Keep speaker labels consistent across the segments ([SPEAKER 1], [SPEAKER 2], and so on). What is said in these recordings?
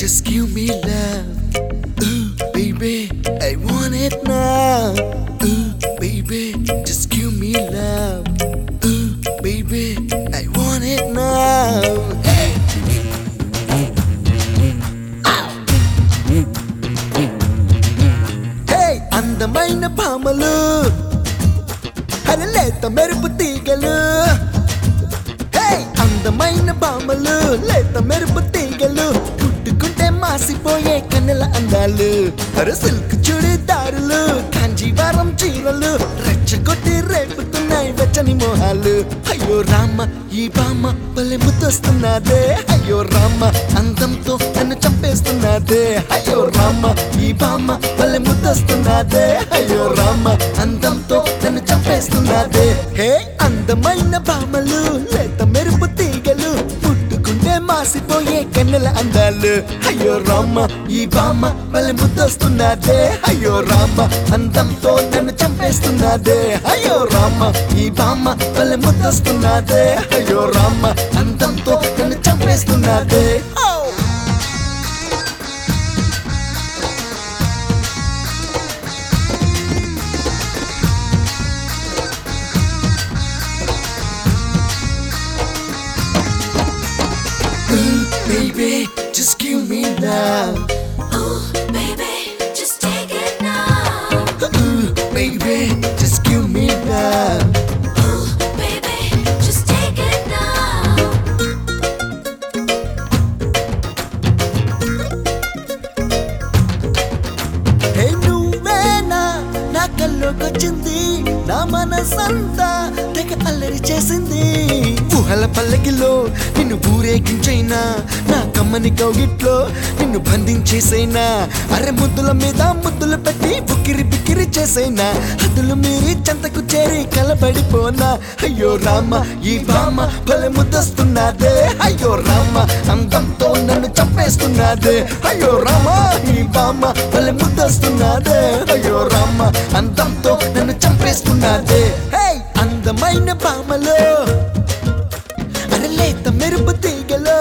[SPEAKER 1] just give me love. Ooh, baby, I want it now. Ooh, baby, just give me love. Ooh, baby, I want it now. Hey! Hey, అందమైన భామలు అరలేత మెరుపు తీగలు. Hey, అందమైన భామలు లేత మెరుపు తీగలు పుట్టుకుంటే మాసిపోయే కన్నెల అందాలు. అరే సిల్క్ చుడిదారులు కాంజీవరం చీరలు రెచ్చగొట్టి రేపుతున్నాయి వెచ్చని మోహాలు. అయ్యో రామ ఈ బామ్మ భలే ముద్దొస్తున్నదే. అయ్యో రామ అందంతో నన్ను చంపేస్తున్నదే. అయ్యో రామ ఈ బామ్మ భలే ముద్దొస్తున్నదే. అయ్యో రామ అందంతో నన్ను చంపేస్తున్నదే. హే అందమైన భామలు లేత మెరుపు తీగలు పుట్టుకుంటే మాసిపోయే కన్నెల అందాలు. అయ్యో రామ ఈ బామ్మ భలే ముద్దొస్తున్నదే. అయ్యో రామ అందంతో నన్ను చంపేస్తున్నదే. అయ్యో రామ ఈ బామ్మ భలే ముద్దొస్తున్నదే. అయ్యో రామ అందంతో నన్ను చంపేస్తున్నదే. Baby, just give me love.
[SPEAKER 2] Ooh, baby, just take it now.
[SPEAKER 1] Ooh, baby, just give me love.
[SPEAKER 2] Ooh, baby, just take it now.
[SPEAKER 1] Hey నువ్వేనా నా కల్లోకొచ్చింది. నా మనసంతా తెగ అల్లరి చేసింది. ఊహల పల్లకిలో నిన్ను ఊరేగించైనా నా కమ్మని కౌగిట్లో నిన్ను బంధించేసైనా. అరె ముద్దుల మీద ముద్దులు పెట్టి బుక్కిరి బిక్కిరి చేసైనా. హద్దులు మీరి చెంతకు చేరి కలబడిపోనా. అయ్యో రామ ఈ బామ్మ భలే ముద్దొస్తున్నదే. అయ్యో రామ అందంతో నన్ను చంపేస్తున్నదే. అయ్యో రామ ఈ బామ్మ భలే ముద్దొస్తున్నదే. అయ్యో రామ అందంతో నన్ను చంపేస్తున్నదే. హే అందమైన బామ్మలో అరలేత మెరుపు తీగలో.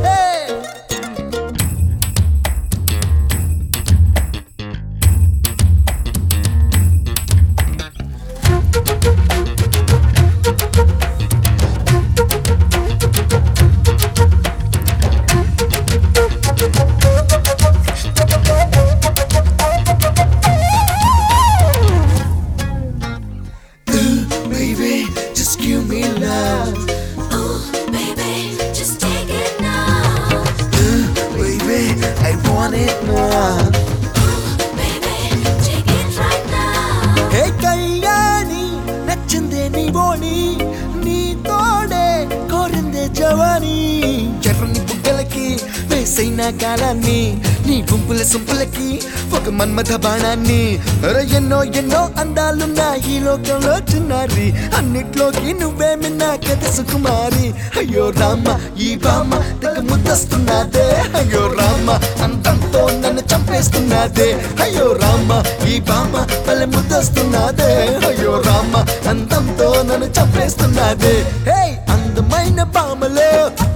[SPEAKER 1] Baby, just give me love.
[SPEAKER 2] Ooh, baby, just take it now.
[SPEAKER 1] Baby, I want it now.
[SPEAKER 2] Ooh, baby, take it right now.
[SPEAKER 1] Hey Kalyani నచ్చిందే నీ బోణి. నీ తోడే కోరిందే జవాని. ఎర్రని బుగ్గలకి వేసైన కాలాన్ని. నీ గుంపుల సొంపులకి ఒక మన్మథ బాణాన్ని. అరే ఎన్నో ఎన్నో అందాలున్న ఈ లోకంలో చిన్నారి. అన్నిట్లోకి నువ్వేమి నా కథ సుకుమారి. అయ్యో రామ ఈ బామ్మ తెగ ముద్దొస్తున్నదే. అయ్యో రామ అందంతో నన్ను చంపేస్తున్నదే. అయ్యో రామ ఈ బామ్మ భలే ముద్దొస్తున్నదే. అయ్యో రామ అందంతో నన్ను చంపేస్తున్నదే. హే అందమైన బామ్మలో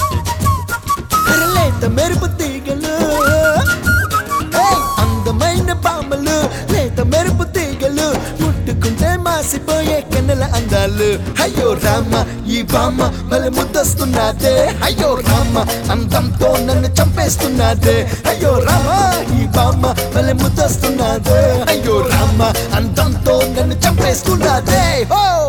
[SPEAKER 1] అరలేత మెరుపు తీగలు. హే అందమైన బామ్మలు లేత మెరుపు తీగలు ముట్టుకుంటే మాసిపోయే కన్నెల అందాలు. అయ్యో రామ ఈ బామ్మ భలే ముద్దొస్తున్నదే. అయ్యో రామ అందంతో నన్ను చంపేస్తున్నదే. అయ్యో రామ ఈ బామ్మ భలే ముద్దొస్తున్నదే. అయ్యో రామ అందంతో నన్ను చంపేస్తున్నదే. ఓ